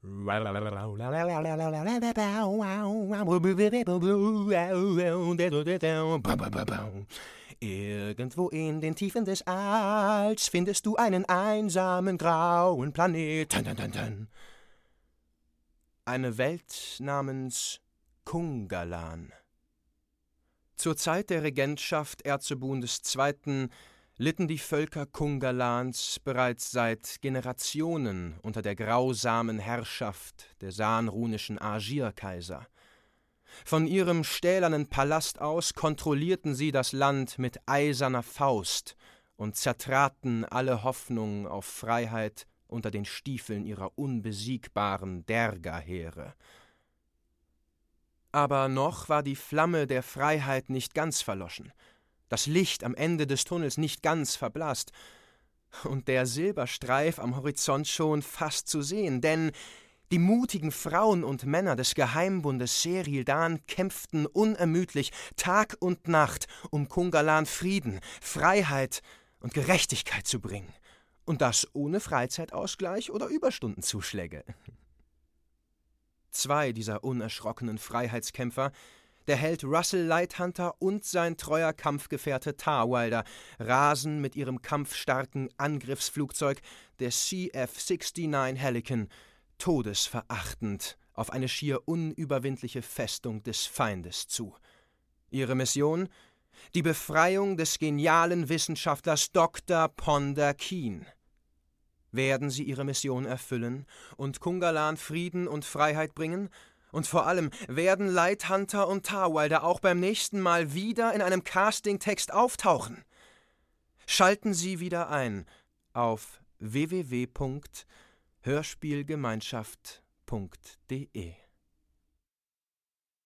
Irgendwo in den Tiefen des Alls findest du einen einsamen grauen Planet. Eine Welt namens Kungalan. Zur Zeit der Regentschaft Erzebun II. Litten die Völker Kungalans bereits seit Generationen unter der grausamen Herrschaft der sahnrunischen Aschir-Kaiser. Von ihrem stählernen Palast aus kontrollierten sie das Land mit eiserner Faust und zertraten alle Hoffnung auf Freiheit unter den Stiefeln ihrer unbesiegbaren Derga-Heere. Aber noch war die Flamme der Freiheit nicht ganz verloschen, das Licht am Ende des Tunnels nicht ganz verblasst und der Silberstreif am Horizont schon fast zu sehen, denn die mutigen Frauen und Männer des Geheimbundes Serildan kämpften unermüdlich Tag und Nacht, um Kungalan Frieden, Freiheit und Gerechtigkeit zu bringen, und das ohne Freizeitausgleich oder Überstundenzuschläge. 2 dieser unerschrockenen Freiheitskämpfer, der Held Russell Lighthunter und sein treuer Kampfgefährte Tarwalder, rasen mit ihrem kampfstarken Angriffsflugzeug, der CF-69 Helican, todesverachtend auf eine schier unüberwindliche Festung des Feindes zu. Ihre Mission? Die Befreiung des genialen Wissenschaftlers Dr. Ponder Keen. Werden sie ihre Mission erfüllen und Kungalan Frieden und Freiheit bringen? Und vor allem, werden Lighthunter und Tarwalder auch beim nächsten Mal wieder in einem Castingtext auftauchen? Schalten Sie wieder ein auf www.hörspielgemeinschaft.de